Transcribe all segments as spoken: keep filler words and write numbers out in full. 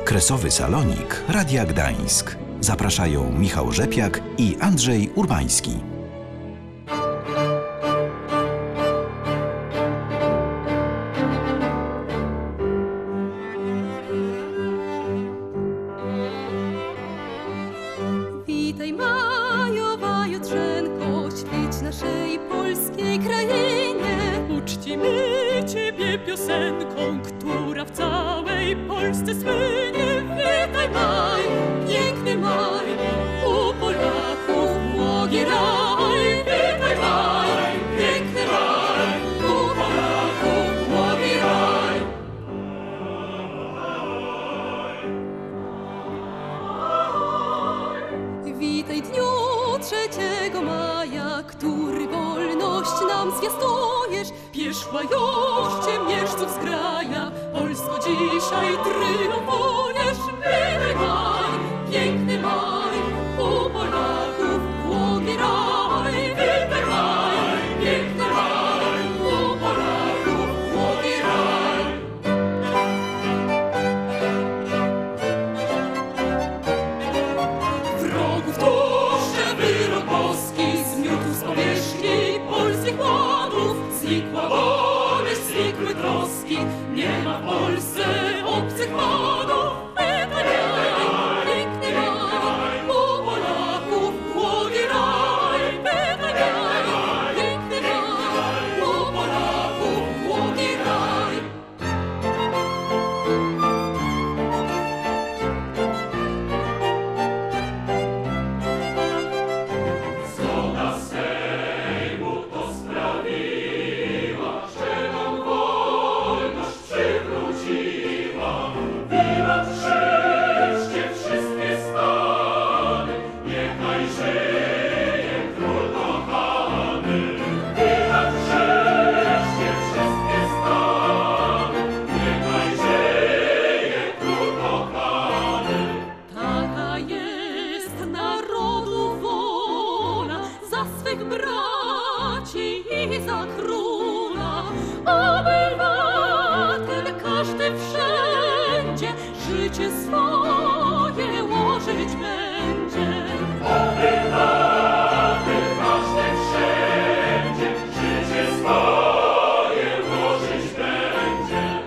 Kresowy Salonik Radia Gdańsk. Zapraszają Michał Rzepiak i Andrzej Urbański. Witaj majowa jutrzenko, świeć naszej polskiej krainie. Uczcimy Ciebie piosenką, która w całej Polsce słynie. Witaj maj, piękny maj, u Polaków błogi raj. Witaj maj, piękny maj, u Polaków błogi raj. Witaj dniu trzeciego maja, który wolność nam zwiastujesz. Pieszła już ciemiężców zgraja, Polsko dzisiaj triumfujesz. Witaj maj, piękny maj, u Polaków błogi raj. Witaj maj, piękny maj, u Polaków błogi raj. Wrogów duszę wyrok boski, zmiótł z powierzchni polskich ładów. Znikła boleść, znikły troski, nie ma w Polsce obcych panów. Witaj maj, piękny maj, u Polaków błogi raj. Witaj maj, piękny maj, u Polaków błogi raj. Zgoda Sejmu to sprawiła, że nam wolność przywróciła. Wiwat wreszcie wszystkie stany, niechaj żyje król kochany. Wiwat wreszcie wszystkie stany, niechaj żyje król kochany. Taka jest narodu wola, za swych braci i za króla. Obywatel każdy wszędzie życie swoje łożyć będzie. Obywatel każdy wszędzie życie swoje łożyć będzie.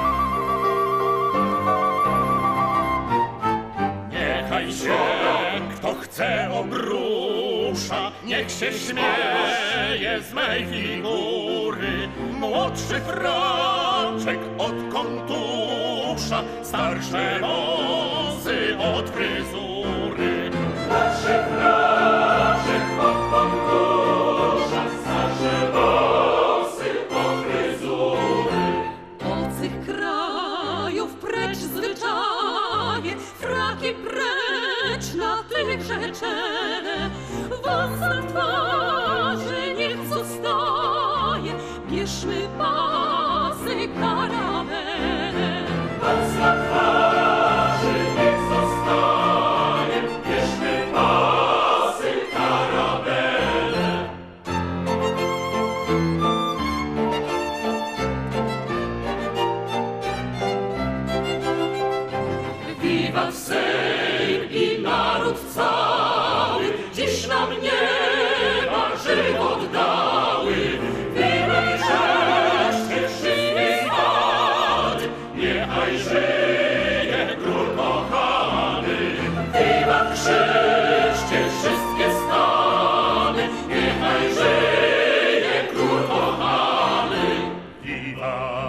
Niechaj się kto chce obrusza, niech się śmieje z mej figury. Młodszy fraczek od kontusza, starsze wąsy od fryzury. Młodszy fraczek od kontusza, starsze wąsy od fryzury. Obcych krajów precz zwyczaje, fraki precz na tychże czele. Wąs na twarzy niech zostaje, bierzmy pasy karawele. Wąs na twarzy niech zostaje, bierzmy pasy karawele. Wiwat Sejm i naród cały, dziś nam nieba żywot dały. Wiwat wreszcie wszystkie stany, niechaj żyje król kochany. Wiwat wreszcie wszystkie stany, niechaj żyje król kochany. Wiwat!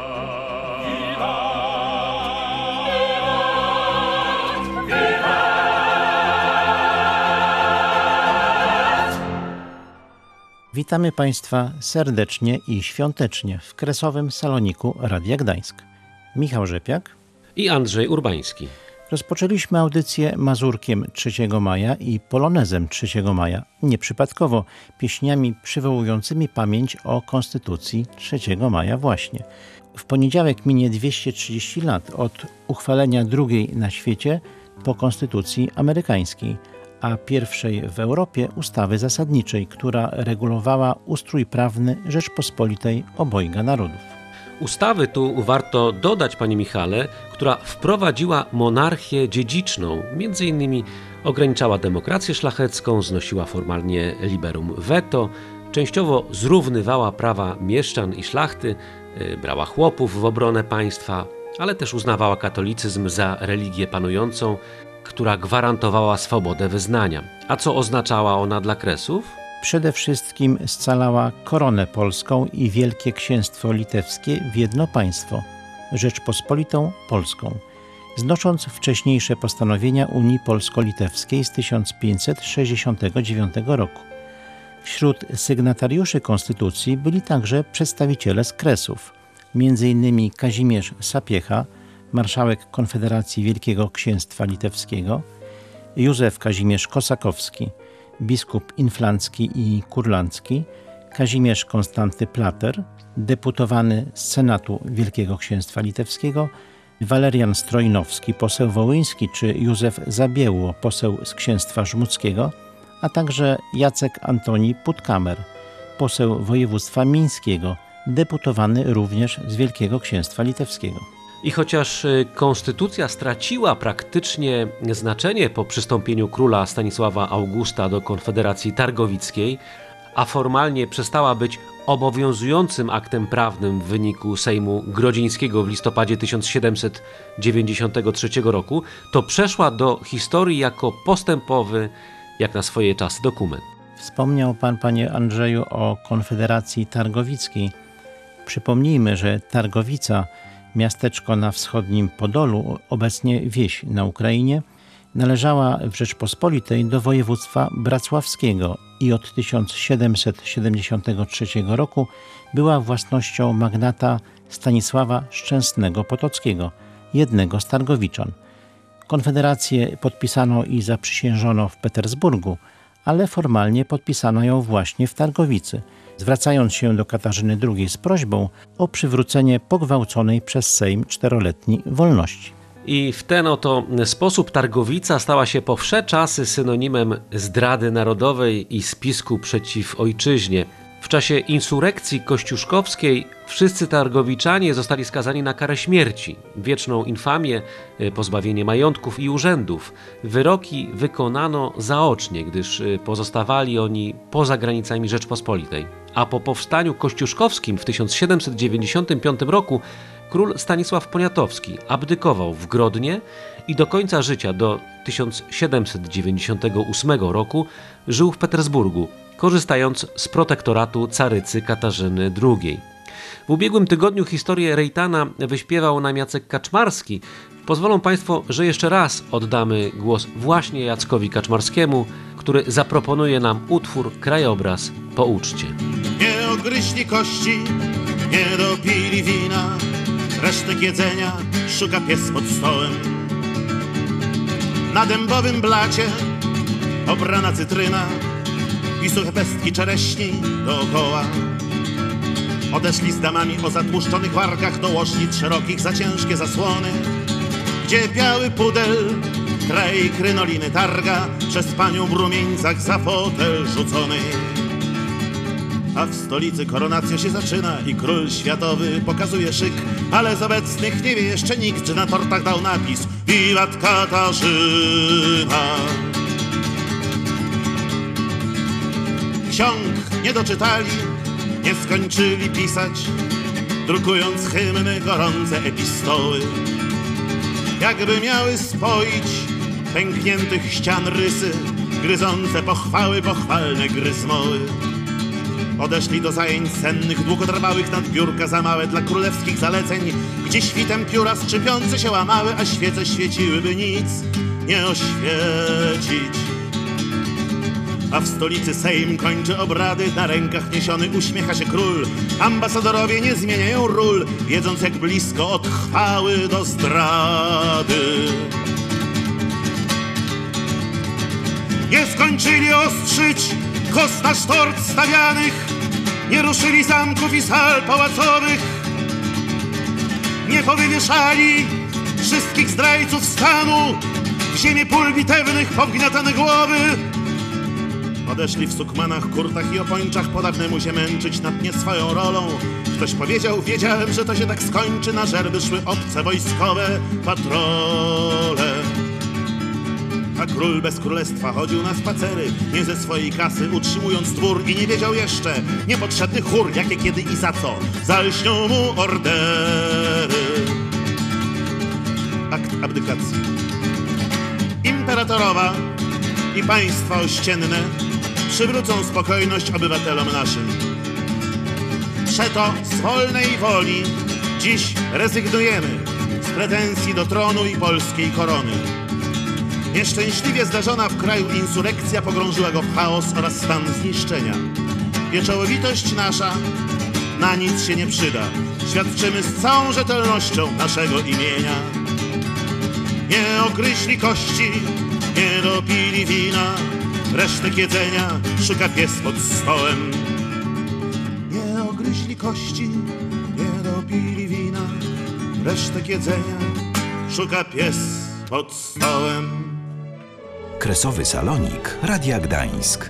Witamy Państwa serdecznie i świątecznie w Kresowym Saloniku Radia Gdańsk. Michał Rzepiak i Andrzej Urbański. Rozpoczęliśmy audycję Mazurkiem trzeciego maja i Polonezem trzeciego maja, nieprzypadkowo pieśniami przywołującymi pamięć o Konstytucji trzeciego maja właśnie. W poniedziałek minie dwieście trzydzieści lat od uchwalenia drugiej na świecie po Konstytucji amerykańskiej, a pierwszej w Europie ustawy zasadniczej, która regulowała ustrój prawny Rzeczpospolitej obojga narodów. Ustawy tu warto dodać, panie Michale, która wprowadziła monarchię dziedziczną, między innymi ograniczała demokrację szlachecką, znosiła formalnie liberum veto, częściowo zrównywała prawa mieszczan i szlachty, brała chłopów w obronę państwa, ale też uznawała katolicyzm za religię panującą, która gwarantowała swobodę wyznania. A co oznaczała ona dla Kresów? Przede wszystkim scalała koronę polską i Wielkie Księstwo Litewskie w jedno państwo, Rzeczpospolitą Polską, znosząc wcześniejsze postanowienia Unii Polsko-Litewskiej z tysiąc pięćset sześćdziesiątego dziewiątego roku. Wśród sygnatariuszy konstytucji byli także przedstawiciele z Kresów, między innymi Kazimierz Sapiecha, marszałek Konfederacji Wielkiego Księstwa Litewskiego, Józef Kazimierz Kosakowski, biskup inflancki i kurlandzki, Kazimierz Konstanty Plater, deputowany z Senatu Wielkiego Księstwa Litewskiego, Walerian Strojnowski, poseł wołyński, czy Józef Zabiełło, poseł z Księstwa Żmudzkiego, a także Jacek Antoni Puttkamer, poseł województwa mińskiego, deputowany również z Wielkiego Księstwa Litewskiego. I chociaż konstytucja straciła praktycznie znaczenie po przystąpieniu króla Stanisława Augusta do Konfederacji Targowickiej, a formalnie przestała być obowiązującym aktem prawnym w wyniku Sejmu Grodzińskiego w listopadzie tysiąc siedemset dziewięćdziesiątego trzeciego roku, to przeszła do historii jako postępowy, jak na swoje czasy, dokument. Wspomniał pan, panie Andrzeju, o Konfederacji Targowickiej. Przypomnijmy, że Targowica, miasteczko na wschodnim Podolu, obecnie wieś na Ukrainie, należała w Rzeczpospolitej do województwa bracławskiego i od tysiąc siedemset siedemdziesiątego trzeciego roku była własnością magnata Stanisława Szczęsnego Potockiego, jednego z Targowiczan. Konfederację podpisano i zaprzysiężono w Petersburgu, ale formalnie podpisano ją właśnie w Targowicy, zwracając się do Katarzyny drugiej z prośbą o przywrócenie pogwałconej przez Sejm czteroletniej wolności. I w ten oto sposób Targowica stała się po wsze czasy synonimem zdrady narodowej i spisku przeciw ojczyźnie. W czasie insurekcji kościuszkowskiej wszyscy targowiczanie zostali skazani na karę śmierci, wieczną infamię, pozbawienie majątków i urzędów. Wyroki wykonano zaocznie, gdyż pozostawali oni poza granicami Rzeczpospolitej. A po powstaniu kościuszkowskim w tysiąc siedemset dziewięćdziesiątym piątym roku król Stanisław Poniatowski abdykował w Grodnie i do końca życia, do tysiąc siedemset dziewięćdziesiątego ósmego roku, żył w Petersburgu, korzystając z protektoratu carycy Katarzyny drugiej. W ubiegłym tygodniu historię Rejtana wyśpiewał nam Jacek Kaczmarski. Pozwolą państwo, że jeszcze raz oddamy głos właśnie Jackowi Kaczmarskiemu, który zaproponuje nam utwór Krajobraz po uczcie. Nie odgryźli kości, nie dopili wina, resztek jedzenia szuka pies pod stołem. Na dębowym blacie obrana cytryna i suche pestki czereśni dookoła. Odeszli z damami o zatłuszczonych warkach do łożnic szerokich za ciężkie zasłony, gdzie biały pudel kraj krynoliny targa przez panią w rumieńcach za fotel rzucony. A w stolicy koronacja się zaczyna i król światowy pokazuje szyk, ale z obecnych nie wie jeszcze nikt, czy na tortach dał napis Wiwat Katarzyna. Ksiąg nie doczytali, nie skończyli pisać, drukując hymny, gorące epistoły. Jakby miały spoić pękniętych ścian rysy, gryzące pochwały, pochwalne gryzmoły. Odeszli do zajęć sennych, długotrwałych nad biurka za małe dla królewskich zaleceń, gdzie świtem pióra skrzypiące się łamały, a świece świeciłyby nic nie oświecić. A w stolicy Sejm kończy obrady, na rękach niesiony uśmiecha się król. Ambasadorowie nie zmieniają ról, wiedząc jak blisko od chwały do zdrady. Nie skończyli ostrzyć kos na sztort stawianych, nie ruszyli zamków i sal pałacowych, nie powywieszali wszystkich zdrajców stanu, w ziemię pól bitewnych powgniatane głowy. Podeszli w sukmanach, kurtach i opończach po dawnemu się męczyć nad nie swoją rolą. Ktoś powiedział, wiedziałem, że to się tak skończy, na żerby szły obce wojskowe patrole. A król bez królestwa chodził na spacery, nie ze swojej kasy utrzymując dwór i nie wiedział jeszcze niepotrzebny chór, jakie kiedy i za co zalśnią mu ordery. Akt abdykacji. Imperatorowa i państwa ościenne przywrócą spokojność obywatelom naszym. Przeto z wolnej woli dziś rezygnujemy z pretensji do tronu i polskiej korony. Nieszczęśliwie zdarzona w kraju insurekcja pogrążyła go w chaos oraz stan zniszczenia. Wieczołowitość nasza na nic się nie przyda. Świadczymy z całą rzetelnością naszego imienia. Nie ogryźli kości, nie dopili wina, resztek jedzenia szuka pies pod stołem. Nie ogryźli kości, nie dopili wina, resztek jedzenia szuka pies pod stołem. Kresowy Salonik Radia Gdańsk.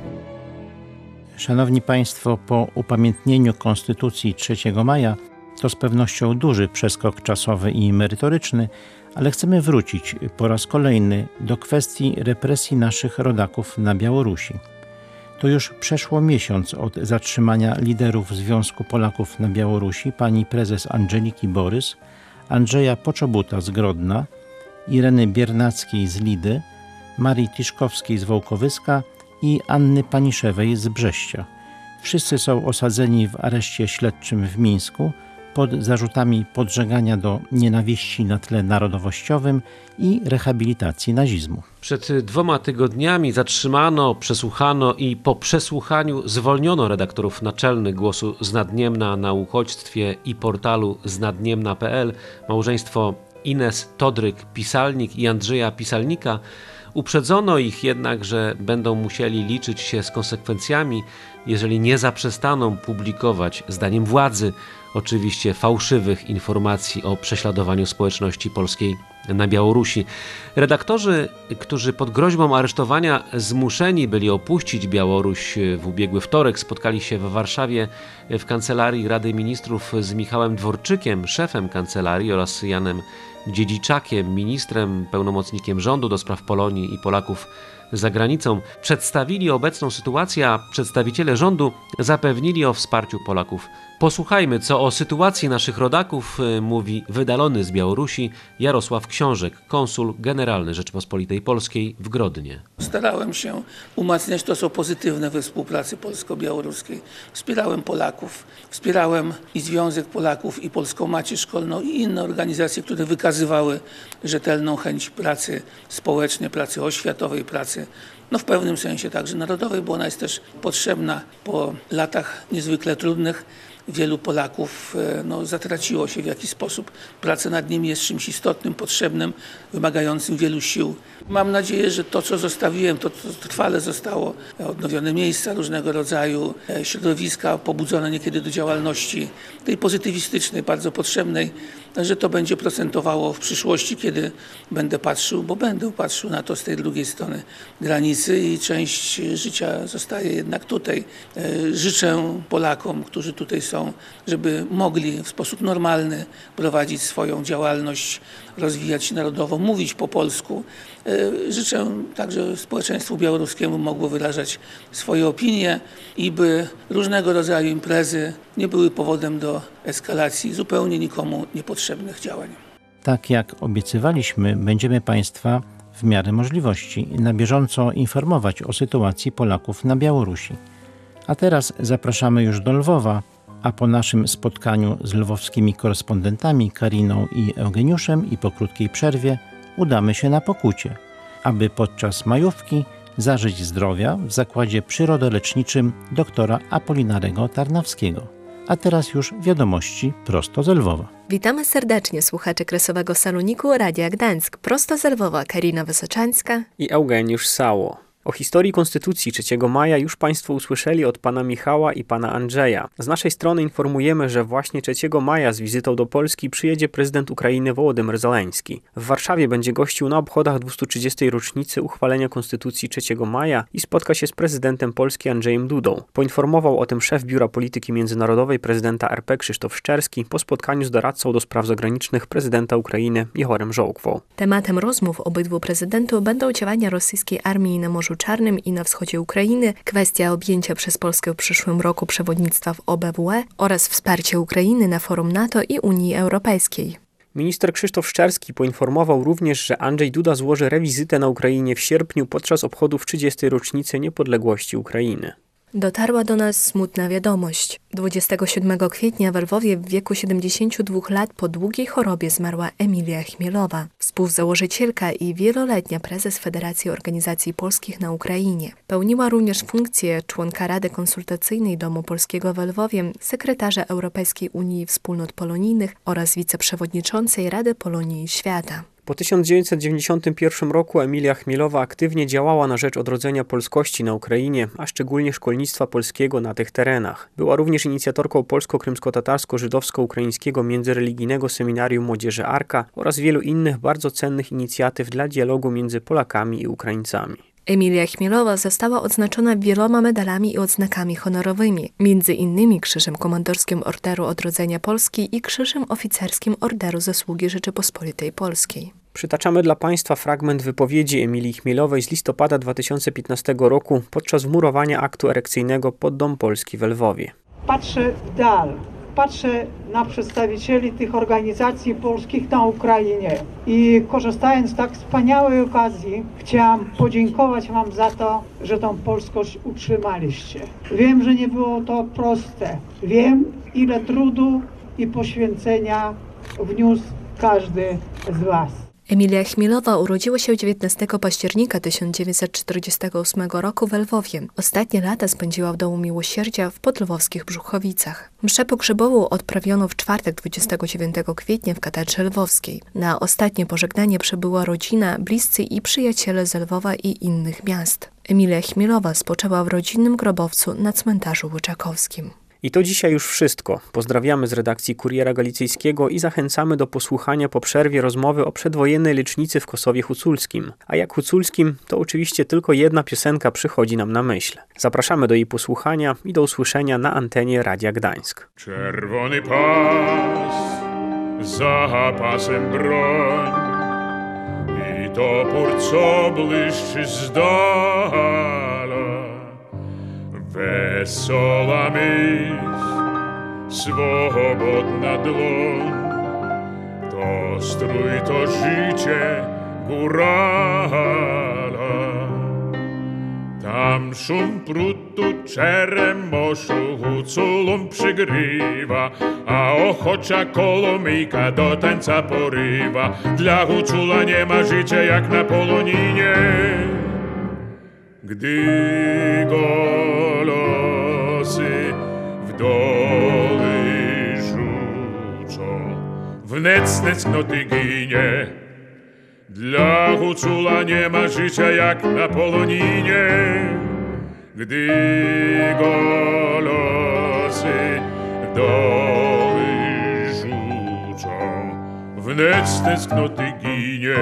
Szanowni Państwo, po upamiętnieniu Konstytucji trzeciego maja to z pewnością duży przeskok czasowy i merytoryczny, ale chcemy wrócić po raz kolejny do kwestii represji naszych rodaków na Białorusi. To już przeszło miesiąc od zatrzymania liderów Związku Polaków na Białorusi, pani prezes Andżeliki Borys, Andrzeja Poczobuta z Grodna, Ireny Biernackiej z Lidy, Marii Tiszkowskiej z Wołkowyska i Anny Paniszewej z Brześcia. Wszyscy są osadzeni w areszcie śledczym w Mińsku pod zarzutami podżegania do nienawiści na tle narodowościowym i rehabilitacji nazizmu. Przed dwoma tygodniami zatrzymano, przesłuchano i po przesłuchaniu zwolniono redaktorów naczelnych Głosu z Nadniemna na uchodźstwie i portalu znadniemna kropka pe el, małżeństwo Ines Todryk-Pisalnik i Andrzeja Pisalnika. Uprzedzono ich jednak, że będą musieli liczyć się z konsekwencjami, jeżeli nie zaprzestaną publikować, zdaniem władzy, oczywiście fałszywych informacji o prześladowaniu społeczności polskiej na Białorusi. Redaktorzy, którzy pod groźbą aresztowania zmuszeni byli opuścić Białoruś w ubiegły wtorek, spotkali się w Warszawie w kancelarii Rady Ministrów z Michałem Dworczykiem, szefem kancelarii, oraz Janem Dziedziczakiem, ministrem, pełnomocnikiem rządu do spraw Polonii i Polaków za granicą. Przedstawili obecną sytuację, a przedstawiciele rządu zapewnili o wsparciu Polaków. Posłuchajmy, co o sytuacji naszych rodaków mówi wydalony z Białorusi Jarosław Książek, konsul generalny Rzeczypospolitej Polskiej w Grodnie. Starałem się umacniać to, co pozytywne we współpracy polsko-białoruskiej. Wspierałem Polaków, wspierałem i Związek Polaków, i Polską Macię Szkolną, i inne organizacje, które wykazywały rzetelną chęć pracy społecznej, pracy oświatowej, pracy no w pewnym sensie także narodowej, bo ona jest też potrzebna po latach niezwykle trudnych. Wielu Polaków no, zatraciło się w jakiś sposób. Praca nad nimi jest czymś istotnym, potrzebnym, wymagającym wielu sił. Mam nadzieję, że to, co zostawiłem, to, co trwale zostało, odnowione miejsca różnego rodzaju, środowiska pobudzone niekiedy do działalności tej pozytywistycznej, bardzo potrzebnej, że to będzie procentowało w przyszłości, kiedy będę patrzył, bo będę patrzył na to z tej drugiej strony granicy i część życia zostaje jednak tutaj. Życzę Polakom, którzy tutaj są, żeby mogli w sposób normalny prowadzić swoją działalność, rozwijać się narodowo, mówić po polsku. Życzę także społeczeństwu białoruskiemu mogło wyrażać swoje opinie i by różnego rodzaju imprezy nie były powodem do eskalacji zupełnie nikomu niepotrzebnych działań. Tak jak obiecywaliśmy, będziemy Państwa w miarę możliwości na bieżąco informować o sytuacji Polaków na Białorusi. A teraz zapraszamy już do Lwowa, a po naszym spotkaniu z lwowskimi korespondentami Kariną i Eugeniuszem i po krótkiej przerwie udamy się na Pokucie, aby podczas majówki zażyć zdrowia w zakładzie przyrodoleczniczym doktora Apolinarego Tarnawskiego. A teraz już wiadomości prosto z Lwowa. Witamy serdecznie słuchaczy Kresowego Saloniku Radia Gdańsk. Prosto z Lwowa Karina Wysoczańska i Eugeniusz Sało. O historii Konstytucji trzeciego maja już Państwo usłyszeli od pana Michała i pana Andrzeja. Z naszej strony informujemy, że właśnie trzeciego maja z wizytą do Polski przyjedzie prezydent Ukrainy Wołodymyr Zełenski. W Warszawie będzie gościł na obchodach dwustu trzydziestej rocznicy uchwalenia Konstytucji trzeciego maja i spotka się z prezydentem Polski Andrzejem Dudą. Poinformował o tym szef Biura Polityki Międzynarodowej prezydenta R P Krzysztof Szczerski po spotkaniu z doradcą do spraw zagranicznych prezydenta Ukrainy Jehorem Żołkwą. Tematem rozmów obydwu prezydentów będą działania rosyjskiej armii na Morzu Czarnym i na wschodzie Ukrainy, kwestia objęcia przez Polskę w przyszłym roku przewodnictwa w O B W E oraz wsparcie Ukrainy na forum NATO i Unii Europejskiej. Minister Krzysztof Szczerski poinformował również, że Andrzej Duda złoży rewizytę na Ukrainie w sierpniu podczas obchodów trzydziestej rocznicy niepodległości Ukrainy. Dotarła do nas smutna wiadomość. dwudziestego siódmego kwietnia w Lwowie w wieku siedemdziesięciu dwóch lat po długiej chorobie zmarła Emilia Chmielowa, współzałożycielka i wieloletnia prezes Federacji Organizacji Polskich na Ukrainie. Pełniła również funkcję członka Rady Konsultacyjnej Domu Polskiego w Lwowie, sekretarza Europejskiej Unii Wspólnot Polonijnych oraz wiceprzewodniczącej Rady Polonii i Świata. Po tysiąc dziewięćset dziewięćdziesiątym pierwszym roku Emilia Chmielowa aktywnie działała na rzecz odrodzenia polskości na Ukrainie, a szczególnie szkolnictwa polskiego na tych terenach. Była również inicjatorką polsko-krymsko-tatarsko-żydowsko-ukraińskiego międzyreligijnego seminarium młodzieży Arka oraz wielu innych bardzo cennych inicjatyw dla dialogu między Polakami i Ukraińcami. Emilia Chmielowa została odznaczona wieloma medalami i odznakami honorowymi, między innymi Krzyżem Komandorskim Orderu Odrodzenia Polski i Krzyżem Oficerskim Orderu Zasługi Rzeczypospolitej Polskiej. Przytaczamy dla Państwa fragment wypowiedzi Emilii Chmielowej z listopada dwa tysiące piętnastego roku podczas wmurowania aktu erekcyjnego pod Dom Polski w Lwowie. Patrzę w dal. Patrzę na przedstawicieli tych organizacji polskich na Ukrainie i korzystając z tak wspaniałej okazji chciałam podziękować Wam za to, że tą polskość utrzymaliście. Wiem, że nie było to proste. Wiem, ile trudu i poświęcenia wniósł każdy z Was. Emilia Chmielowa urodziła się dziewiętnastego października tysiąc dziewięćset czterdziestego ósmego roku w Lwowie. Ostatnie lata spędziła w Domu Miłosierdzia w podlwowskich Brzuchowicach. Mszę pogrzebową odprawiono w czwartek dwudziestego dziewiątego kwietnia w katedrze lwowskiej. Na ostatnie pożegnanie przybyła rodzina, bliscy i przyjaciele z Lwowa i innych miast. Emilia Chmielowa spoczęła w rodzinnym grobowcu na cmentarzu Łyczakowskim. I to dzisiaj już wszystko. Pozdrawiamy z redakcji Kuriera Galicyjskiego i zachęcamy do posłuchania po przerwie rozmowy o przedwojennej lecznicy w Kosowie Huculskim. A jak Huculskim, to oczywiście tylko jedna piosenka przychodzi nam na myśl. Zapraszamy do jej posłuchania i do usłyszenia na antenie Radia Gdańsk. Czerwony pas, za pasem broń i topór, co błyszczy z dala. Wesoła myśl, swobodna dłoń, to strój, to życie górala. Tam szum prutu, czeremoszu, huculom przygrywa, a ochocza kolomijka do tańca porywa. Dla hucula nie ma życia jak na Poloninie. Gdy go losy w doly rzucą, wnet stęsknoty ginie. Dla hucula nie ma życia jak na Poloninie. Gdy go losy w doly rzucą, wnet stęsknoty ginie.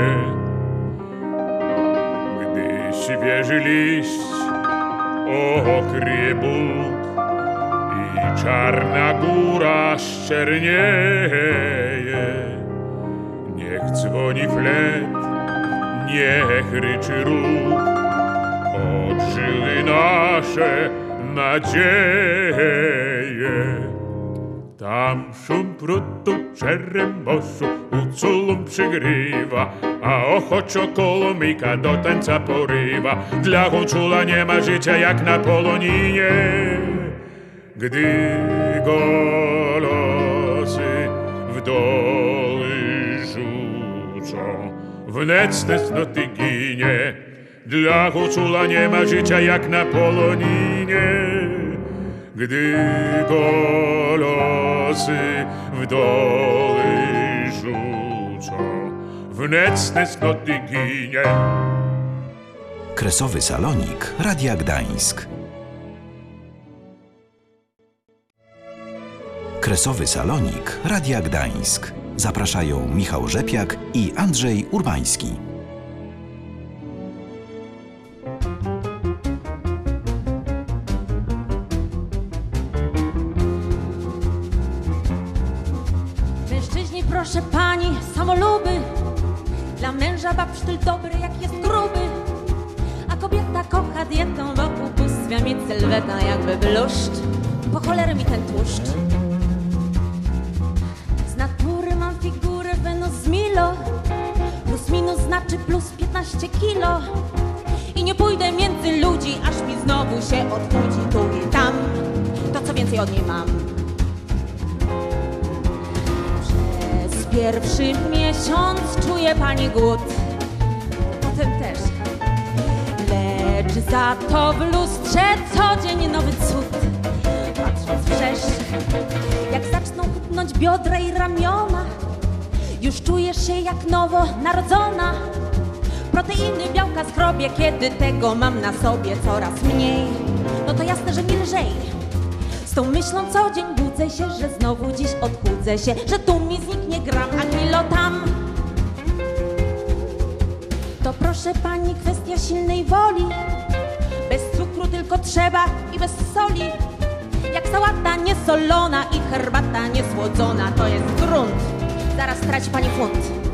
Świeży liść okryje Bóg i czarna góra ściernieje. Niech dzwoni flet, niech ryczy róg, odżyły nasze nadzieje. Tam szum prutu, czeremoszu, huculom przygrywa, a ochoczo kolomijka do tańca porywa. Dla hucula nie ma życia jak na Poloninie. Gdy go losy w doly rzucą, wnet stęsknoty ginie. Dla hucula nie ma życia jak na Poloninie. Gdy go losy w doly rzucą, wnet stęsknoty ginie. Kresowy Salonik Radia Gdańsk. Kresowy Salonik Radia Gdańsk. Zapraszają Michał Rzepiak i Andrzej Urbański. Mężczyźni, proszę pani, samoluby. Dla męża babsztyl dobry, jak jest gruby. A kobieta kocha dietą, bo ubóstwia mi sylweta jakby bluszcz. Po cholerę mi ten tłuszcz. Z natury mam figurę Wenus z Milo. Plus minus znaczy plus piętnaście kilo. I nie pójdę między ludzi, aż mi znowu się odchudzi tu i tam. To co więcej od niej mam. Przez pierwszy miesiąc czuje pani głód. Potem też. Lecz za to w lustrze co dzień nowy cud. Patrząc wszerz, jak zaczną chudnąć biodra i ramiona, już czujesz się jak nowo narodzona. Proteiny, białka skrobię, kiedy tego mam na sobie coraz mniej. No to jasne, że mi lżej. Z tą myślą co dzień budzę się, że znowu dziś odchudzę się, że tu mi zniknie gram, a kilo tam. To proszę pani kwestia silnej woli. Bez cukru tylko trzeba i bez soli. Jak sałata niesolona i herbata niesłodzona, to jest grunt. Zaraz traci pani funt.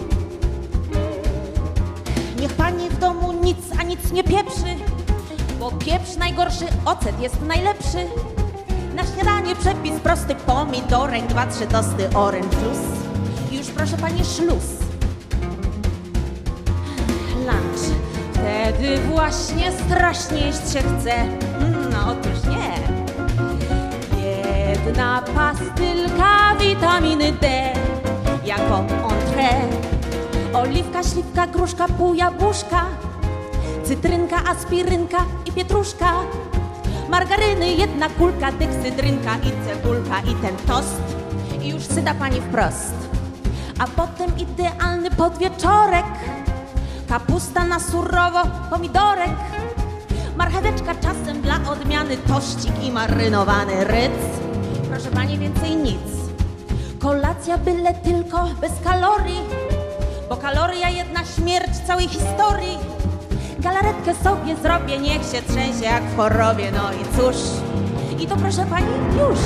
Niech pani w domu nic, a nic nie pieprzy, bo pieprz najgorszy, ocet jest najlepszy. Na śniadanie przepis prosty, pomidorek, dwa, trzy tosty, orange juice. I już proszę pani szluz. Lunch. Wtedy właśnie strasznie jeść się chce. No otóż nie. Jedna pastylka witaminy D jako entrée. Oliwka, śliwka, gruszka, pół jabłuszka, cytrynka, aspirynka i pietruszka. Margaryny, jedna kulka, deksydrynka i cebulka i ten tost. I już syta pani wprost. A potem idealny podwieczorek. Kapusta na surowo, pomidorek. Marcheweczka czasem dla odmiany, tościk i marynowany ryc. Proszę pani, więcej nic. Kolacja byle tylko bez kalorii, bo kaloria jedna śmierć całej historii. Galaretkę sobie zrobię, niech się trzęsie jak w chorobie, no i cóż. I to proszę pani już.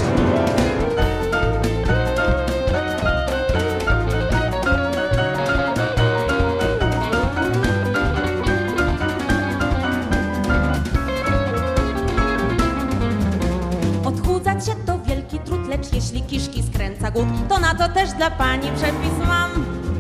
Odchudzać się to wielki trud, lecz jeśli kiszki skręca głód, to na to też dla pani przepis mam.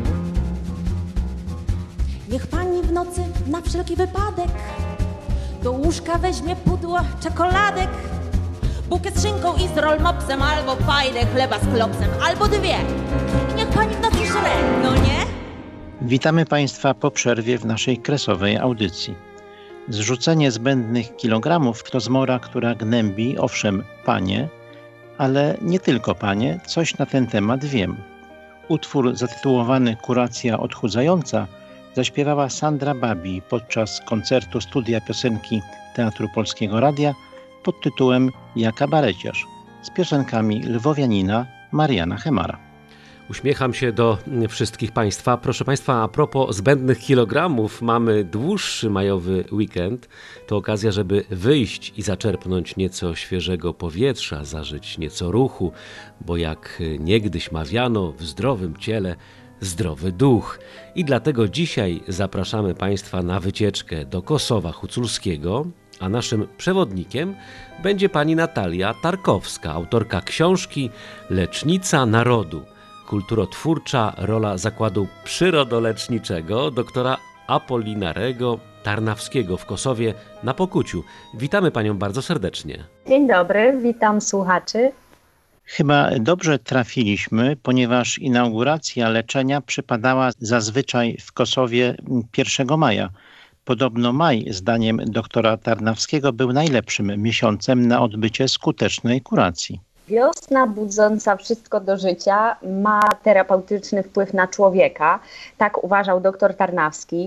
Niech pani w nocy na wszelki wypadek do łóżka weźmie pudło czekoladek, bułkę z szynką i z rolmopsem, albo fajdę chleba z klopsem, albo dwie. I niech pani w nocy żre, no nie? Witamy Państwa po przerwie w naszej kresowej audycji. Zrzucenie zbędnych kilogramów to zmora, która gnębi, owszem, panie, ale nie tylko panie, coś na ten temat wiem. Utwór zatytułowany Kuracja odchudzająca zaśpiewała Sandra Babi podczas koncertu Studia Piosenki Teatru Polskiego Radia pod tytułem Ja kabareciarz z piosenkami lwowianina Mariana Chemara. Uśmiecham się do wszystkich Państwa. Proszę Państwa, a propos zbędnych kilogramów, mamy dłuższy majowy weekend. To okazja, żeby wyjść i zaczerpnąć nieco świeżego powietrza, zażyć nieco ruchu, bo jak niegdyś mawiano, w zdrowym ciele zdrowy duch. I dlatego dzisiaj zapraszamy Państwa na wycieczkę do Kosowa Huculskiego, a naszym przewodnikiem będzie pani Natalia Tarkowska, autorka książki Lecznica Narodu. Kulturotwórcza rola Zakładu Przyrodoleczniczego doktora Apolinarego Tarnawskiego w Kosowie na Pokuciu. Witamy panią bardzo serdecznie. Dzień dobry, witam słuchaczy. Chyba dobrze trafiliśmy, ponieważ inauguracja leczenia przypadała zazwyczaj w Kosowie pierwszego maja. Podobno maj, zdaniem doktora Tarnawskiego, był najlepszym miesiącem na odbycie skutecznej kuracji. Wiosna budząca wszystko do życia ma terapeutyczny wpływ na człowieka. Tak uważał doktor Tarnawski.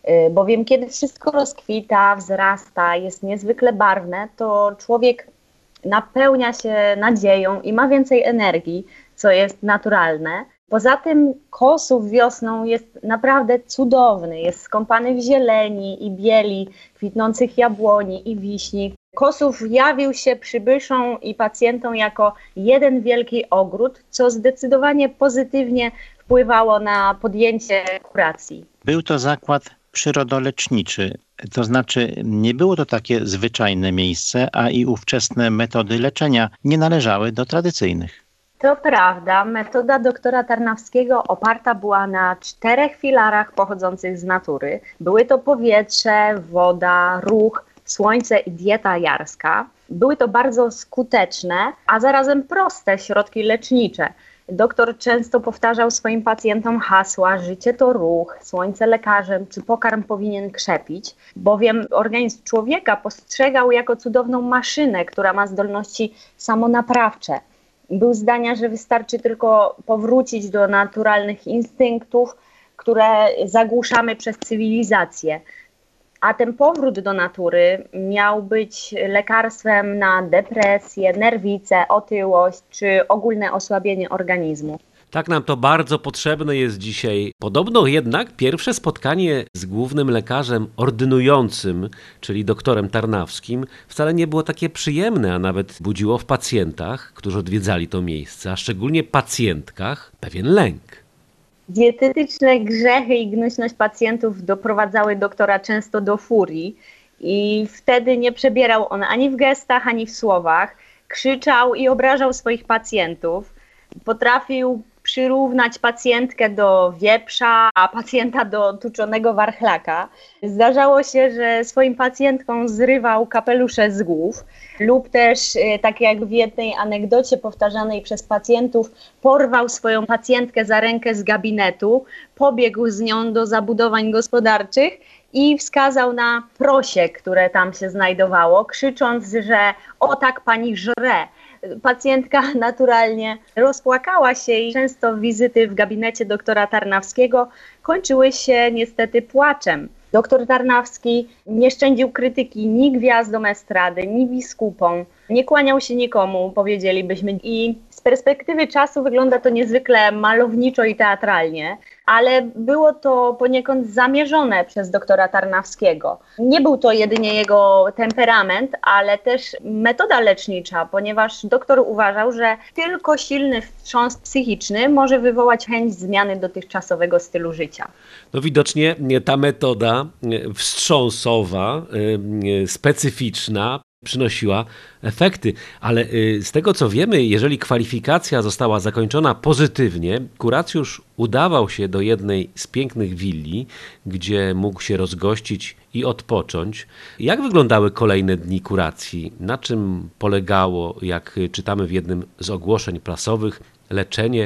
bowiem kiedy wszystko rozkwita, wzrasta, jest niezwykle barwne, to człowiek napełnia się nadzieją i ma więcej energii, co jest naturalne. Poza tym Kosów wiosną jest naprawdę cudowny, jest skąpany w zieleni i bieli, kwitnących jabłoni i wiśni. Kosów jawił się przybyszom i pacjentom jako jeden wielki ogród, co zdecydowanie pozytywnie wpływało na podjęcie kuracji. Był to zakład przyrodoleczniczy, to znaczy nie było to takie zwyczajne miejsce, a i ówczesne metody leczenia nie należały do tradycyjnych. To prawda, metoda doktora Tarnawskiego oparta była na czterech filarach pochodzących z natury. Były to powietrze, woda, ruch, słońce i dieta jarska. Były to bardzo skuteczne, a zarazem proste środki lecznicze. Doktor często powtarzał swoim pacjentom hasła: życie to ruch, słońce lekarzem, czy pokarm powinien krzepić, bowiem organizm człowieka postrzegał jako cudowną maszynę, która ma zdolności samonaprawcze. Był zdania, że wystarczy tylko powrócić do naturalnych instynktów, które zagłuszamy przez cywilizację. A ten powrót do natury miał być lekarstwem na depresję, nerwicę, otyłość czy ogólne osłabienie organizmu. Tak nam to bardzo potrzebne jest dzisiaj. Podobno jednak pierwsze spotkanie z głównym lekarzem ordynującym, czyli doktorem Tarnawskim, wcale nie było takie przyjemne, a nawet budziło w pacjentach, którzy odwiedzali to miejsce, a szczególnie pacjentkach, pewien lęk. Dietetyczne grzechy i gnuśność pacjentów doprowadzały doktora często do furii i wtedy nie przebierał on ani w gestach, ani w słowach. Krzyczał i obrażał swoich pacjentów. Potrafił przyrównać pacjentkę do wieprza, a pacjenta do tuczonego warchlaka. Zdarzało się, że swoim pacjentkom zrywał kapelusze z głów lub też, tak jak w jednej anegdocie powtarzanej przez pacjentów, porwał swoją pacjentkę za rękę z gabinetu, pobiegł z nią do zabudowań gospodarczych i wskazał na prosie, które tam się znajdowało, krzycząc, że o tak pani żre. Pacjentka naturalnie rozpłakała się i często wizyty w gabinecie doktora Tarnawskiego kończyły się niestety płaczem. Doktor Tarnawski nie szczędził krytyki ni gwiazdom estrady, ni biskupom. Nie kłaniał się nikomu, powiedzielibyśmy. I z perspektywy czasu wygląda to niezwykle malowniczo i teatralnie, ale było to poniekąd zamierzone przez doktora Tarnawskiego. Nie był to jedynie jego temperament, ale też metoda lecznicza, ponieważ doktor uważał, że tylko silny wstrząs psychiczny może wywołać chęć zmiany dotychczasowego stylu życia. No widocznie ta metoda wstrząsowa, specyficzna, przynosiła efekty, ale z tego co wiemy, jeżeli kwalifikacja została zakończona pozytywnie, kuracjusz udawał się do jednej z pięknych willi, gdzie mógł się rozgościć i odpocząć. Jak wyglądały kolejne dni kuracji? Na czym polegało, jak czytamy w jednym z ogłoszeń prasowych, leczenie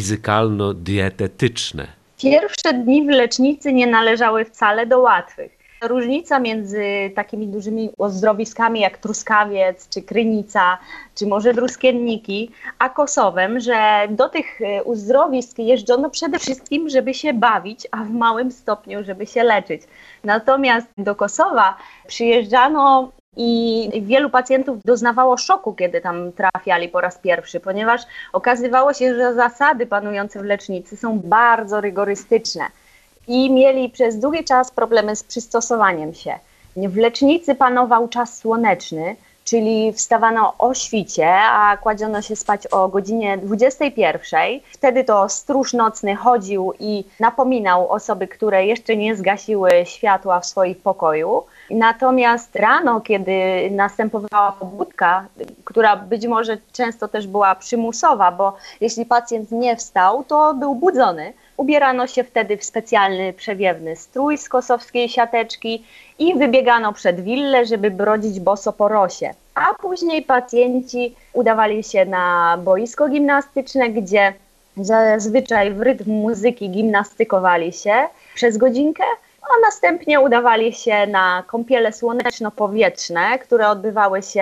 fizykalno-dietetyczne? Pierwsze dni w lecznicy nie należały wcale do łatwych. Różnica między takimi dużymi uzdrowiskami jak Truskawiec, czy Krynica, czy może Druskienniki, a Kosowem, że do tych uzdrowisk jeżdżono przede wszystkim, żeby się bawić, a w małym stopniu, żeby się leczyć. Natomiast do Kosowa przyjeżdżano i wielu pacjentów doznawało szoku, kiedy tam trafiali po raz pierwszy, ponieważ okazywało się, że zasady panujące w lecznicy są bardzo rygorystyczne. I mieli przez długi czas problemy z przystosowaniem się. W lecznicy panował czas słoneczny, czyli wstawano o świcie, a kładziono się spać o godzinie dwudziestej pierwszej. Wtedy to stróż nocny chodził i napominał osoby, które jeszcze nie zgasiły światła w swoich pokoju. Natomiast rano, kiedy następowała pobudka, która być może często też była przymusowa, bo jeśli pacjent nie wstał, to był budzony. Ubierano się wtedy w specjalny przewiewny strój z kosowskiej siateczki i wybiegano przed willę, żeby brodzić boso po rosie. A później pacjenci udawali się na boisko gimnastyczne, gdzie zazwyczaj w rytm muzyki gimnastykowali się przez godzinkę, a następnie udawali się na kąpiele słoneczno-powietrzne, które odbywały się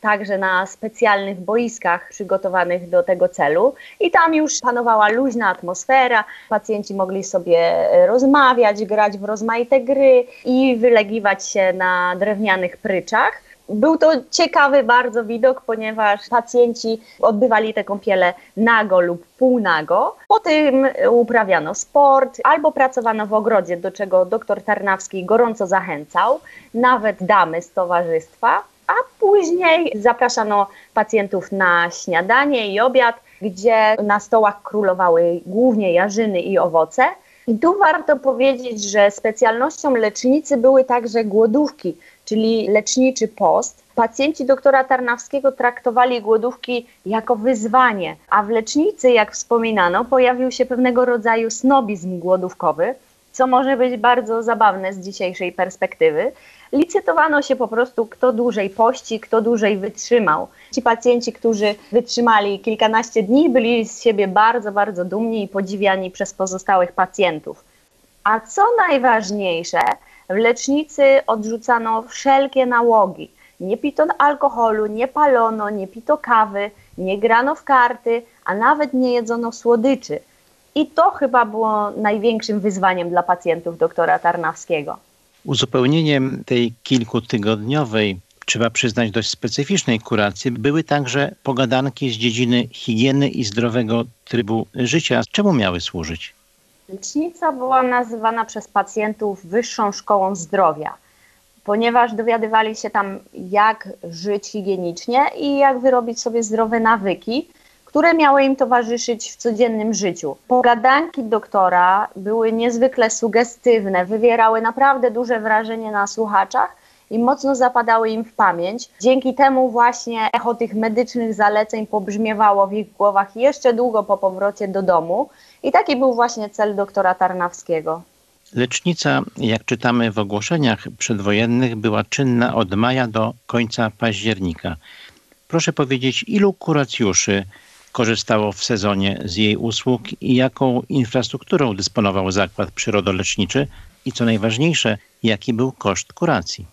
także na specjalnych boiskach przygotowanych do tego celu i tam już panowała luźna atmosfera, pacjenci mogli sobie rozmawiać, grać w rozmaite gry i wylegiwać się na drewnianych pryczach. Był to ciekawy bardzo widok, ponieważ pacjenci odbywali tę kąpielę nago lub półnago. Potem uprawiano sport albo pracowano w ogrodzie, do czego doktor Tarnawski gorąco zachęcał, nawet damy z towarzystwa, a później zapraszano pacjentów na śniadanie i obiad, gdzie na stołach królowały głównie jarzyny i owoce. I tu warto powiedzieć, że specjalnością lecznicy były także głodówki, czyli leczniczy post. Pacjenci doktora Tarnawskiego traktowali głodówki jako wyzwanie, a w lecznicy, jak wspominano, pojawił się pewnego rodzaju snobizm głodówkowy, co może być bardzo zabawne z dzisiejszej perspektywy. Licytowano się po prostu, kto dłużej pości, kto dłużej wytrzymał. Ci pacjenci, którzy wytrzymali kilkanaście dni, byli z siebie bardzo, bardzo dumni i podziwiani przez pozostałych pacjentów. A co najważniejsze, w lecznicy odrzucano wszelkie nałogi. Nie pito alkoholu, nie palono, nie pito kawy, nie grano w karty, a nawet nie jedzono słodyczy. I to chyba było największym wyzwaniem dla pacjentów doktora Tarnawskiego. Uzupełnieniem tej kilkutygodniowej, trzeba przyznać dość specyficznej kuracji, były także pogadanki z dziedziny higieny i zdrowego trybu życia. Czemu miały służyć? Lecznica była nazywana przez pacjentów wyższą szkołą zdrowia, ponieważ dowiadywali się tam, jak żyć higienicznie i jak wyrobić sobie zdrowe nawyki, które miały im towarzyszyć w codziennym życiu. Pogadanki doktora były niezwykle sugestywne, wywierały naprawdę duże wrażenie na słuchaczach i mocno zapadały im w pamięć. Dzięki temu właśnie echo tych medycznych zaleceń pobrzmiewało w ich głowach jeszcze długo po powrocie do domu. I taki był właśnie cel doktora Tarnawskiego. Lecznica, jak czytamy w ogłoszeniach przedwojennych, była czynna od maja do końca października. Proszę powiedzieć, ilu kuracjuszy korzystało w sezonie z jej usług i jaką infrastrukturą dysponował zakład przyrodoleczniczy i co najważniejsze, jaki był koszt kuracji?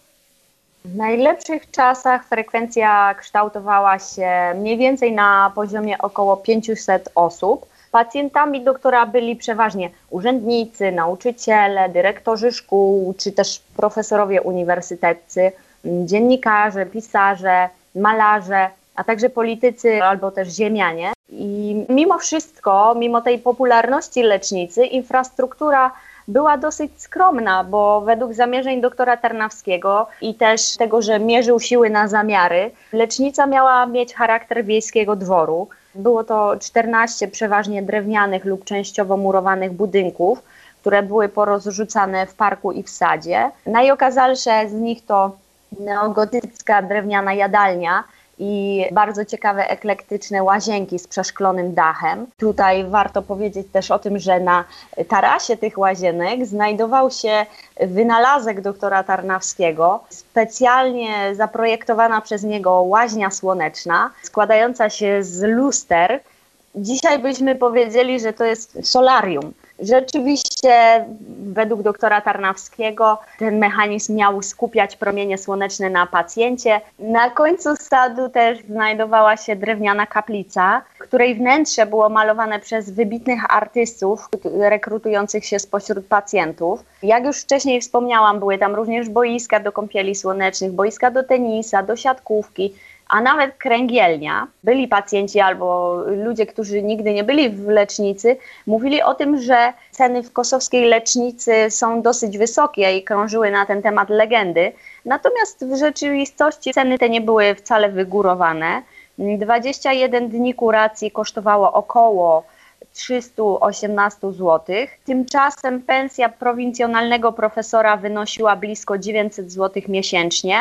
W najlepszych czasach frekwencja kształtowała się mniej więcej na poziomie około pięciuset osób. Pacjentami doktora byli przeważnie urzędnicy, nauczyciele, dyrektorzy szkół, czy też profesorowie uniwersyteccy, dziennikarze, pisarze, malarze, a także politycy albo też ziemianie. I mimo wszystko, mimo tej popularności lecznicy, infrastruktura była dosyć skromna, bo według zamierzeń doktora Tarnawskiego i też tego, że mierzył siły na zamiary, lecznica miała mieć charakter wiejskiego dworu. Było to czternaście przeważnie drewnianych lub częściowo murowanych budynków, które były porozrzucane w parku i w sadzie. Najokazalsze z nich to neogotycka drewniana jadalnia i bardzo ciekawe eklektyczne łazienki z przeszklonym dachem. Tutaj warto powiedzieć też o tym, że na tarasie tych łazienek znajdował się wynalazek doktora Tarnawskiego, specjalnie zaprojektowana przez niego łaźnia słoneczna, składająca się z luster. Dzisiaj byśmy powiedzieli, że to jest solarium. Rzeczywiście według doktora Tarnawskiego ten mechanizm miał skupiać promienie słoneczne na pacjencie. Na końcu sadu też znajdowała się drewniana kaplica, której wnętrze było malowane przez wybitnych artystów rekrutujących się spośród pacjentów. Jak już wcześniej wspomniałam, były tam również boiska do kąpieli słonecznych, boiska do tenisa, do siatkówki, a nawet kręgielnia. Byli pacjenci albo ludzie, którzy nigdy nie byli w lecznicy, mówili o tym, że ceny w kosowskiej lecznicy są dosyć wysokie i krążyły na ten temat legendy. Natomiast w rzeczywistości ceny te nie były wcale wygórowane. dwadzieścia jeden dni kuracji kosztowało około trzysta osiemnaście złotych. Tymczasem pensja prowincjonalnego profesora wynosiła blisko dziewięćset złotych miesięcznie,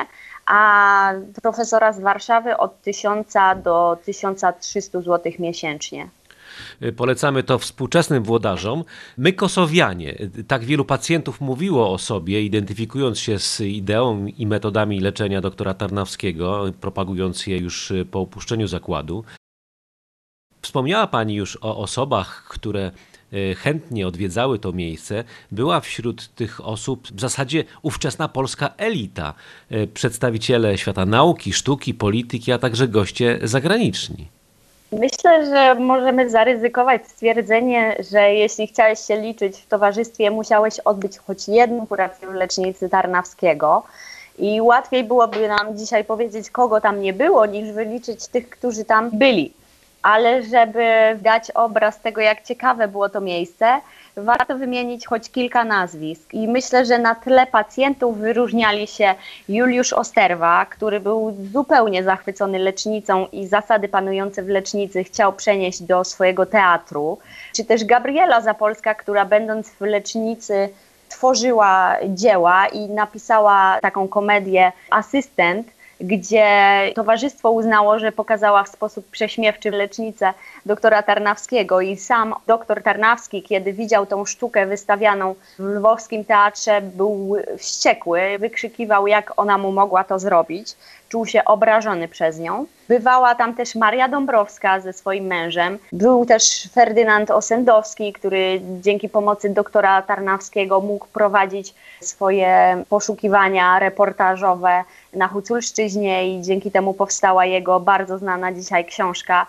a profesora z Warszawy od tysiąca do tysiąc trzysta złotych miesięcznie. Polecamy to współczesnym włodarzom. My, kosowianie, tak wielu pacjentów mówiło o sobie, identyfikując się z ideą i metodami leczenia doktora Tarnawskiego, propagując je już po opuszczeniu zakładu. Wspomniała Pani już o osobach, które chętnie odwiedzały to miejsce, była wśród tych osób w zasadzie ówczesna polska elita, przedstawiciele świata nauki, sztuki, polityki, a także goście zagraniczni. Myślę, że możemy zaryzykować stwierdzenie, że jeśli chciałeś się liczyć w towarzystwie, musiałeś odbyć choć jedną kurację w Lecznicy Tarnawskiego. I łatwiej byłoby nam dzisiaj powiedzieć, kogo tam nie było, niż wyliczyć tych, którzy tam byli. Ale żeby dać obraz tego, jak ciekawe było to miejsce, warto wymienić choć kilka nazwisk. I myślę, że na tle pacjentów wyróżniali się Juliusz Osterwa, który był zupełnie zachwycony lecznicą i zasady panujące w lecznicy chciał przenieść do swojego teatru. Czy też Gabriela Zapolska, która będąc w lecznicy tworzyła dzieła i napisała taką komedię Asystent, gdzie towarzystwo uznało, że pokazała w sposób prześmiewczy lecznicę doktora Tarnawskiego i sam doktor Tarnawski, kiedy widział tą sztukę wystawianą w lwowskim teatrze, był wściekły, wykrzykiwał, jak ona mu mogła to zrobić. Czuł się obrażony przez nią. Bywała tam też Maria Dąbrowska ze swoim mężem. Był też Ferdynand Osendowski, który dzięki pomocy doktora Tarnawskiego mógł prowadzić swoje poszukiwania reportażowe na Huculszczyźnie i dzięki temu powstała jego bardzo znana dzisiaj książka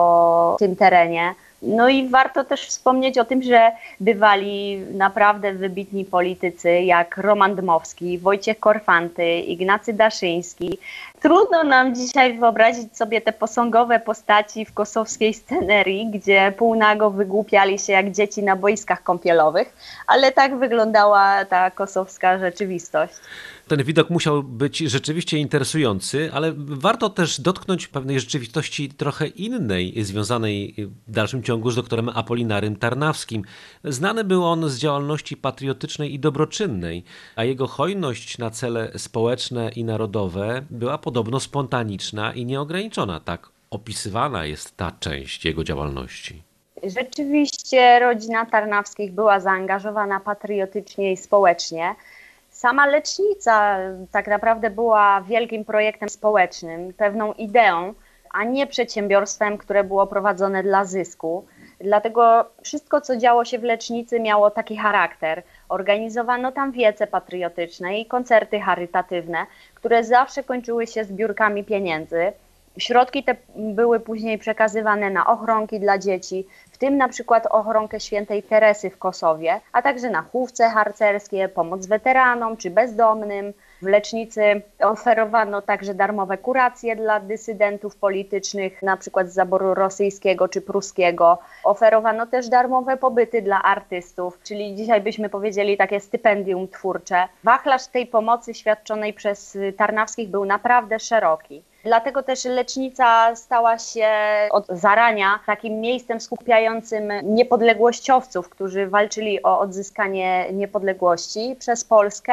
o tym terenie. No i warto też wspomnieć o tym, że bywali naprawdę wybitni politycy jak Roman Dmowski, Wojciech Korfanty, Ignacy Daszyński. Trudno nam dzisiaj wyobrazić sobie te posągowe postaci w kosowskiej scenerii, gdzie półnago wygłupiali się jak dzieci na boiskach kąpielowych, ale tak wyglądała ta kosowska rzeczywistość. Ten widok musiał być rzeczywiście interesujący, ale warto też dotknąć pewnej rzeczywistości trochę innej, związanej w dalszym ciągu z doktorem Apolinarym Tarnawskim. Znany był on z działalności patriotycznej i dobroczynnej, a jego hojność na cele społeczne i narodowe była podobno spontaniczna i nieograniczona. Tak opisywana jest ta część jego działalności. Rzeczywiście rodzina Tarnawskich była zaangażowana patriotycznie i społecznie. Sama lecznica tak naprawdę była wielkim projektem społecznym, pewną ideą, a nie przedsiębiorstwem, które było prowadzone dla zysku. Dlatego wszystko, co działo się w lecznicy, miało taki charakter. Organizowano tam wiece patriotyczne i koncerty charytatywne, które zawsze kończyły się zbiórkami pieniędzy. Środki te były później przekazywane na ochronki dla dzieci, w tym na przykład ochronkę świętej Teresy w Kosowie, a także na chówce harcerskie, pomoc weteranom czy bezdomnym. W lecznicy oferowano także darmowe kuracje dla dysydentów politycznych, na przykład z zaboru rosyjskiego czy pruskiego. Oferowano też darmowe pobyty dla artystów, czyli dzisiaj byśmy powiedzieli takie stypendium twórcze. Wachlarz tej pomocy świadczonej przez Tarnawskich był naprawdę szeroki. Dlatego też lecznica stała się od zarania takim miejscem skupiającym niepodległościowców, którzy walczyli o odzyskanie niepodległości przez Polskę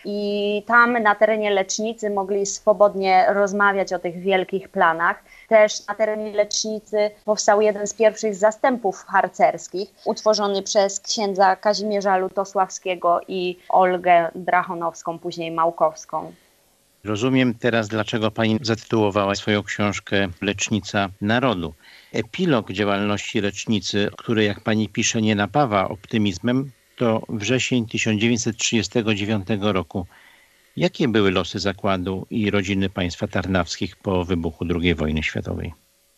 i tam na terenie lecznicy mogli swobodnie rozmawiać o tych wielkich planach. Też na terenie lecznicy powstał jeden z pierwszych zastępów harcerskich, utworzony przez księdza Kazimierza Lutosławskiego i Olgę Drachonowską, później Małkowską. Rozumiem teraz, dlaczego pani zatytułowała swoją książkę Lecznica Narodu. Epilog działalności lecznicy, który, jak pani pisze, nie napawa optymizmem, to wrzesień tysiąc dziewięćset trzydziestego dziewiątego roku. Jakie były losy zakładu i rodziny państwa Tarnawskich po wybuchu drugiej wojny światowej?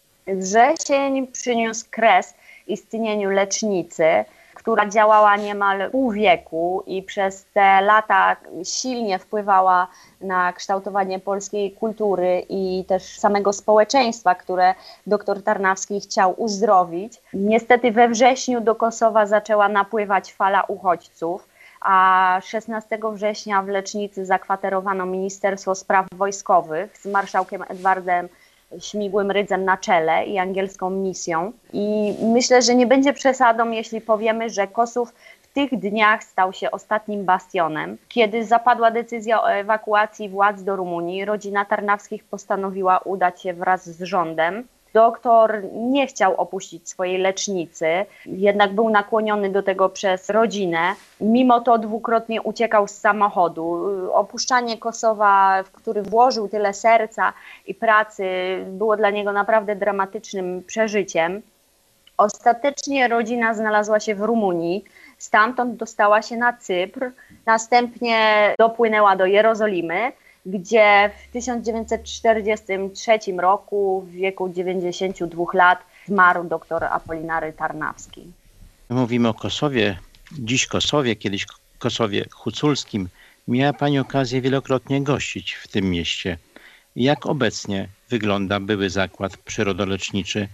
Wrzesień przyniósł kres istnieniu lecznicy, która działała niemal pół wieku i przez te lata silnie wpływała na kształtowanie polskiej kultury i też samego społeczeństwa, które doktor Tarnawski chciał uzdrowić. Niestety we wrześniu do Kosowa zaczęła napływać fala uchodźców, a szesnastego września w lecznicy zakwaterowano Ministerstwo Spraw Wojskowych z marszałkiem Edwardem Śmigłym Rydzem na czele i angielską misją. I myślę, że nie będzie przesadą, jeśli powiemy, że Kosów w tych dniach stał się ostatnim bastionem. Kiedy zapadła decyzja o ewakuacji władz do Rumunii, rodzina Tarnawskich postanowiła udać się wraz z rządem. Doktor nie chciał opuścić swojej lecznicy, jednak był nakłoniony do tego przez rodzinę. Mimo to dwukrotnie uciekał z samochodu. Opuszczanie Kosowa, w który włożył tyle serca i pracy, było dla niego naprawdę dramatycznym przeżyciem. Ostatecznie rodzina znalazła się w Rumunii, stamtąd dostała się na Cypr, następnie dopłynęła do Jerozolimy, gdzie w tysiąc dziewięćset czterdziestym trzecim roku w wieku dziewięćdziesięciu dwóch lat zmarł dr Apolinary Tarnawski. Mówimy o Kosowie, dziś Kosowie, kiedyś Kosowie Huculskim. Miała Pani okazję wielokrotnie gościć w tym mieście. Jak obecnie wygląda były zakład przyrodoleczniczy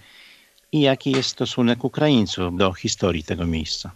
i jaki jest stosunek Ukraińców do historii tego miejsca?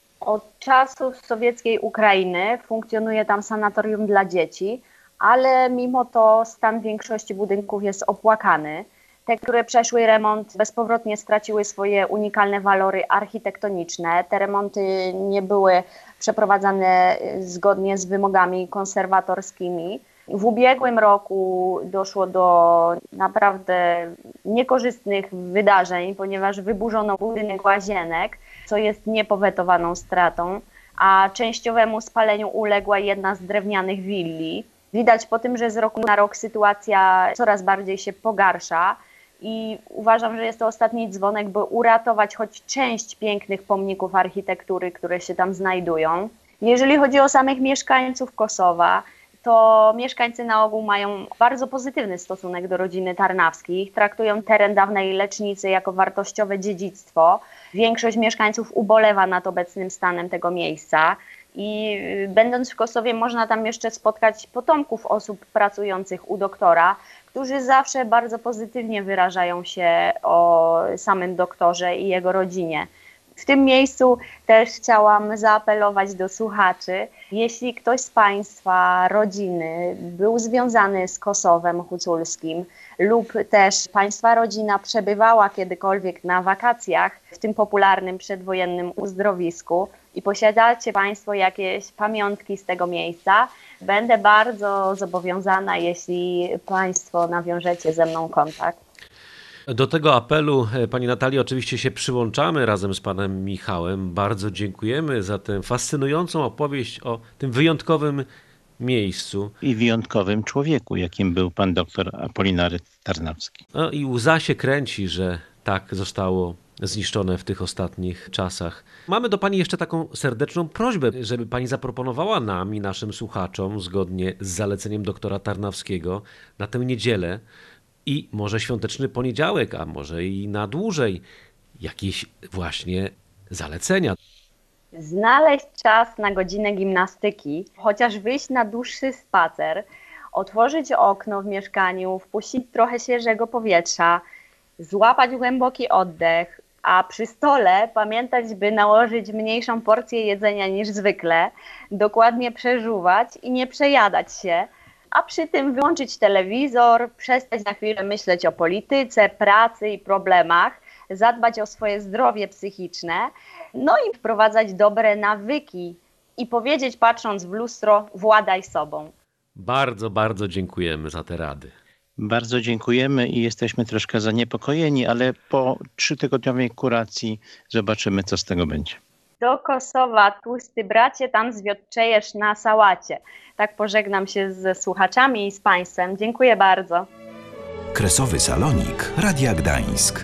Od czasów sowieckiej Ukrainy funkcjonuje tam sanatorium dla dzieci, ale mimo to stan większości budynków jest opłakany. Te, które przeszły remont, bezpowrotnie straciły swoje unikalne walory architektoniczne. Te remonty nie były przeprowadzane zgodnie z wymogami konserwatorskimi. W ubiegłym roku doszło do naprawdę niekorzystnych wydarzeń, ponieważ wyburzono budynek łazienek, co jest niepowetowaną stratą, a częściowemu spaleniu uległa jedna z drewnianych willi. Widać po tym, że z roku na rok sytuacja coraz bardziej się pogarsza i uważam, że jest to ostatni dzwonek, by uratować choć część pięknych pomników architektury, które się tam znajdują. Jeżeli chodzi o samych mieszkańców Kosowa, to mieszkańcy na ogół mają bardzo pozytywny stosunek do rodziny Tarnawskich. Traktują teren dawnej lecznicy jako wartościowe dziedzictwo. Większość mieszkańców ubolewa nad obecnym stanem tego miejsca. I będąc w Kosowie można tam jeszcze spotkać potomków osób pracujących u doktora, którzy zawsze bardzo pozytywnie wyrażają się o samym doktorze i jego rodzinie. W tym miejscu też chciałam zaapelować do słuchaczy, jeśli ktoś z Państwa rodziny był związany z Kosowem Huculskim lub też Państwa rodzina przebywała kiedykolwiek na wakacjach w tym popularnym przedwojennym uzdrowisku i posiadacie Państwo jakieś pamiątki z tego miejsca, będę bardzo zobowiązana, jeśli Państwo nawiążecie ze mną kontakt. Do tego apelu, Pani Natalii, oczywiście się przyłączamy razem z Panem Michałem. Bardzo dziękujemy za tę fascynującą opowieść o tym wyjątkowym miejscu. I wyjątkowym człowieku, jakim był pan doktor Apolinary Tarnawski. No i łza się kręci, że tak zostało zniszczone w tych ostatnich czasach. Mamy do Pani jeszcze taką serdeczną prośbę, żeby Pani zaproponowała nam i naszym słuchaczom, zgodnie z zaleceniem doktora Tarnawskiego, na tę niedzielę i może świąteczny poniedziałek, a może i na dłużej, jakieś właśnie zalecenia. Znaleźć czas na godzinę gimnastyki, chociaż wyjść na dłuższy spacer, otworzyć okno w mieszkaniu, wpuścić trochę świeżego powietrza, złapać głęboki oddech, a przy stole pamiętać, by nałożyć mniejszą porcję jedzenia niż zwykle, dokładnie przeżuwać i nie przejadać się, a przy tym wyłączyć telewizor, przestać na chwilę myśleć o polityce, pracy i problemach, zadbać o swoje zdrowie psychiczne, no i wprowadzać dobre nawyki i powiedzieć, patrząc w lustro, władaj sobą. Bardzo, bardzo dziękujemy za te rady. Bardzo dziękujemy i jesteśmy troszkę zaniepokojeni, ale po trzytygodniowej kuracji zobaczymy, co z tego będzie. Do Kosowa, tłusty bracie, tam zwiotczejesz na sałacie. Tak pożegnam się ze słuchaczami i z Państwem. Dziękuję bardzo. Kresowy Salonik Radia Gdańsk.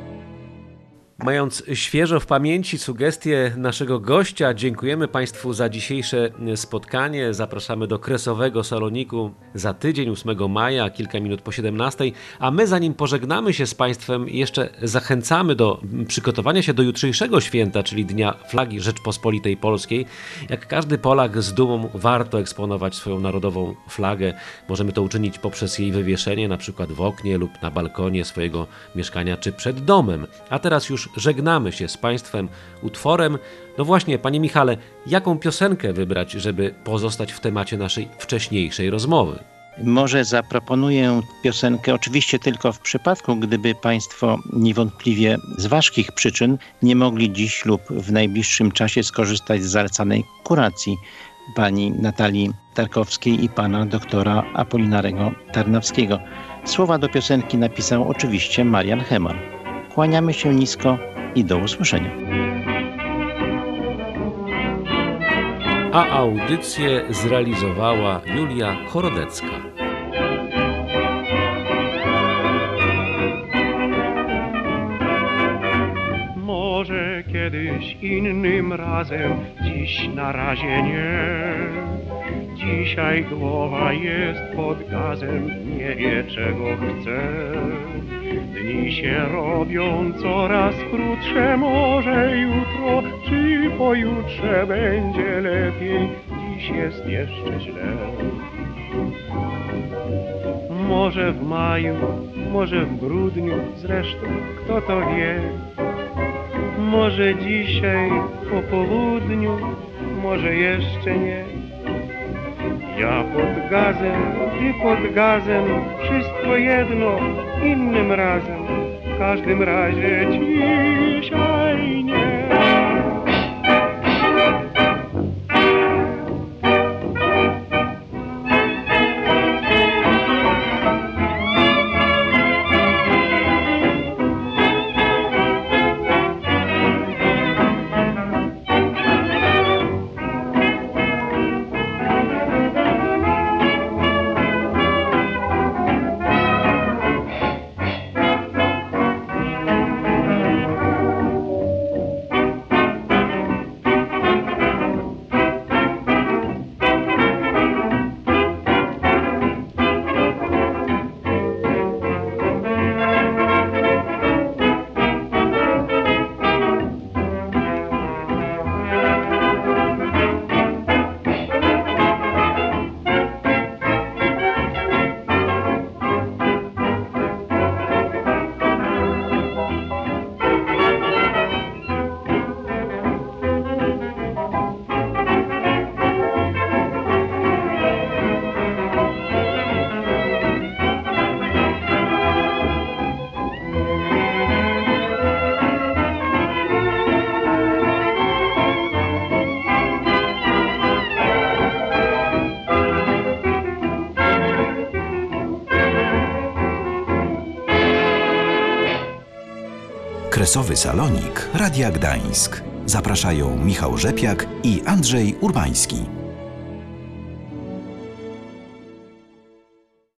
Mając świeżo w pamięci sugestie naszego gościa, dziękujemy Państwu za dzisiejsze spotkanie. Zapraszamy do Kresowego Saloniku za tydzień, ósmego maja, kilka minut po siedemnastej. A my, zanim pożegnamy się z Państwem, jeszcze zachęcamy do przygotowania się do jutrzejszego święta, czyli Dnia Flagi Rzeczpospolitej Polskiej. Jak każdy Polak z dumą warto eksponować swoją narodową flagę. Możemy to uczynić poprzez jej wywieszenie, na przykład w oknie lub na balkonie swojego mieszkania czy przed domem. A teraz już żegnamy się z Państwem utworem. No właśnie, Panie Michale, jaką piosenkę wybrać, żeby pozostać w temacie naszej wcześniejszej rozmowy? Może zaproponuję piosenkę, oczywiście tylko w przypadku, gdyby Państwo niewątpliwie z ważkich przyczyn nie mogli dziś lub w najbliższym czasie skorzystać z zalecanej kuracji pani Natalii Tarkowskiej i pana doktora Apolinarego Tarnawskiego. Słowa do piosenki napisał oczywiście Marian Hemal. Kłaniamy się nisko i do usłyszenia. A audycję zrealizowała Julia Chorodecka. kiedyś, innym razem, dziś na razie nie. Dzisiaj głowa jest pod gazem, nie wie czego chce. Dni się robią coraz krótsze, może jutro czy pojutrze będzie lepiej, dziś jest jeszcze źle. Może w maju, może w grudniu, zresztą kto to wie. Może dzisiaj po południu, może jeszcze nie. Ja pod gazem, ty pod gazem, wszystko jedno, innym razem, w każdym razie dzisiaj nie. Kresowy Salonik Radia Gdańsk. Zapraszają Michał Rzepiak i Andrzej Urbański.